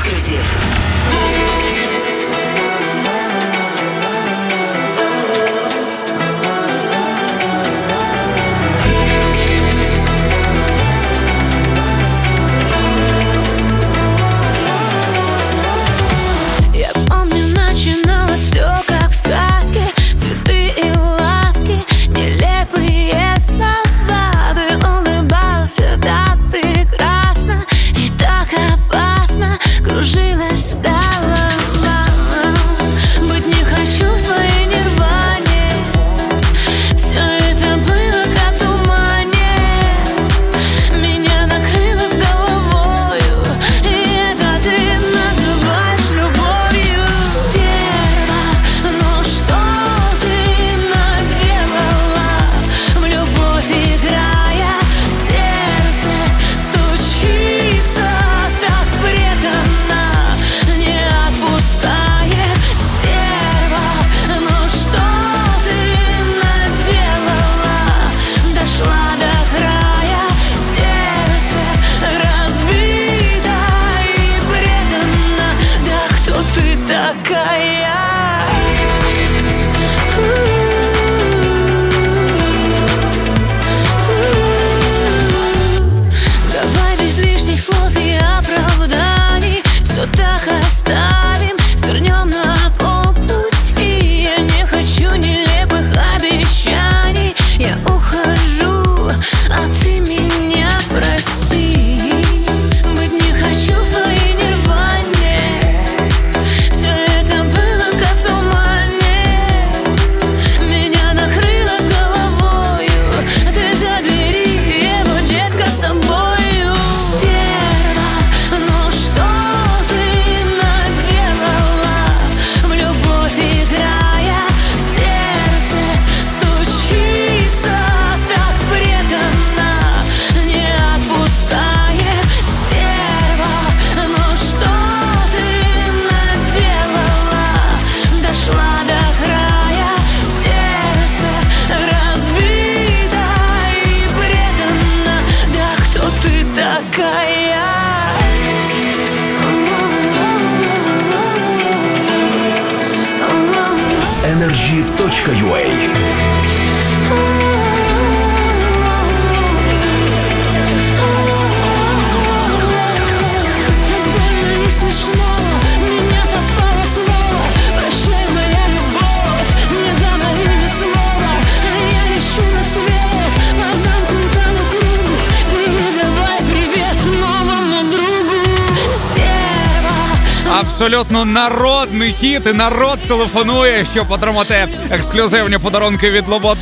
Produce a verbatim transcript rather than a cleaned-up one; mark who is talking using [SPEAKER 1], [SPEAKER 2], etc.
[SPEAKER 1] эксклюзив.
[SPEAKER 2] Кружилась голова. Быть не хочу в твоей нирване. Все это было как в тумане. Меня накрыло с головою, и это ты называешь любовью. Стерва, ну что ты наделала? В любовь играя, сердце стучится так преданно. Так оставим, свернем на полпути. Я не хочу нелепых обещаний. Я ухожу, а ты меня прости. Быть не хочу в твоей нирване. Все это было как в тумане. Меня накрыло с головою. Ты забери его, детка, с собою.
[SPEAKER 1] Energy точка ю а.
[SPEAKER 3] Абсолютно народний хіт, і народ телефонує, щоб отримати ексклюзивні подарунки від Лободи.